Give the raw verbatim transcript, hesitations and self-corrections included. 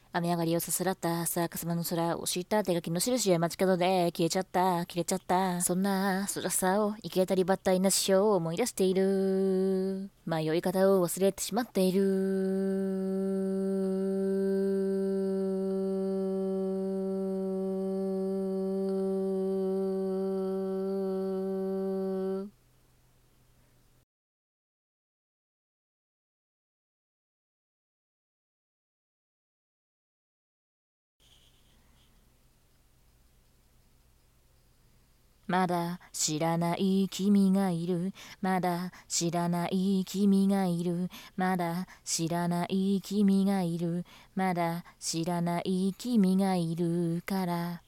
雨上がりをさすらったサーカスマの空を敷いた手書きの印や街角で消えちゃった切れちゃった、そんな空さを行き当たりばったりな師匠を思い出している、迷い方を忘れてしまっている。まだ知らない君がいる、まだ知らない君がいる、まだ知らない君がいる、まだ知らない君がいるから